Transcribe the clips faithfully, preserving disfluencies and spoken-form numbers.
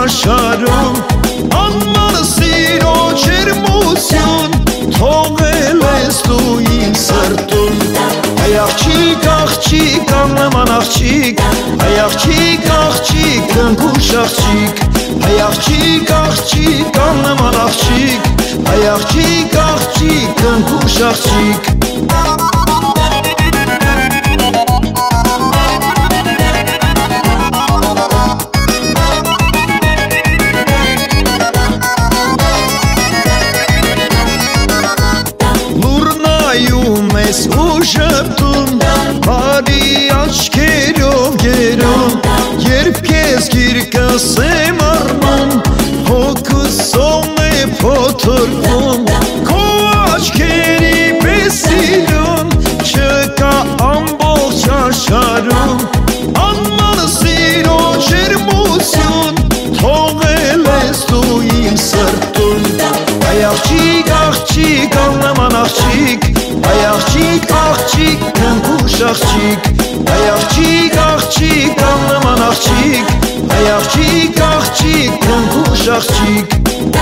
շարշարում անման սիրո ջերմություն թողել ես դու իմ սրտում Այ աղջիկ, աղջիկ, աննման աղջիկ Այ աղջիկ, աղջիկ, ընկուշ աղջիկ Այ աղջիկ, աղջիկ, աննման աղջիկ Այ աղջիկ, աղջիկ, ընկուշ աղջիկ Ես ու շպտում, բարի աչքերով գերում Երբ կեզ գիրկս եմ առնում, հոգուս սոն է փոթորվում Քո աչքերի պես սիրուն, չկա ամբողջ աշխարհում Անման սիրո ջերմություն, թողել ես դու իմ սրտում Այ աղջիկ, աղջիկ, աննման աղջիկ Այ աղջիկ, աղջիկ, ընկուշ աղջիկ Այ աղջիկ, աղջիկ, աննման աղջիկ Այ աղջիկ, աղջիկ, ընկուշ աղջիկ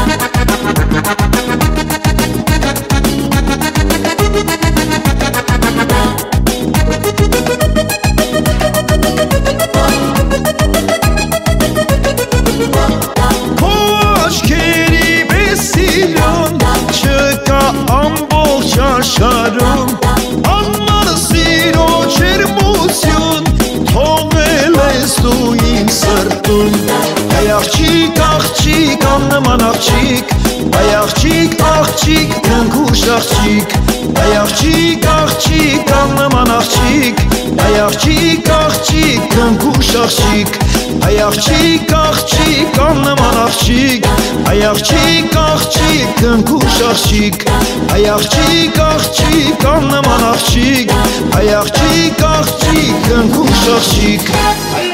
Քո աչքերի պես սիրուն, չկա ամբողջ աշխարհում Անման սիրո ջերմություն, թողել ես դու իմ սրտում Այ աղջիկ, աղջիկ, աննման աղջիկ Այ աղջիկ, աղջիկ, ընկուշ աղջիկ Այ աղջիկ, աղջիկ, աննման աղջիկ Այ աղջիկ, աղջիկ, ընկուշ աղջիկ Այ աղջիկ, աղջիկ, աննման աղջիկ Այ աղջիկ, աղջիկ, ընկուշ աղջիկ Այ աղջիկ, աղջիկ, աննման աղջիկ Այ աղջիկ, աղջիկ, ընկուշ աղջիկ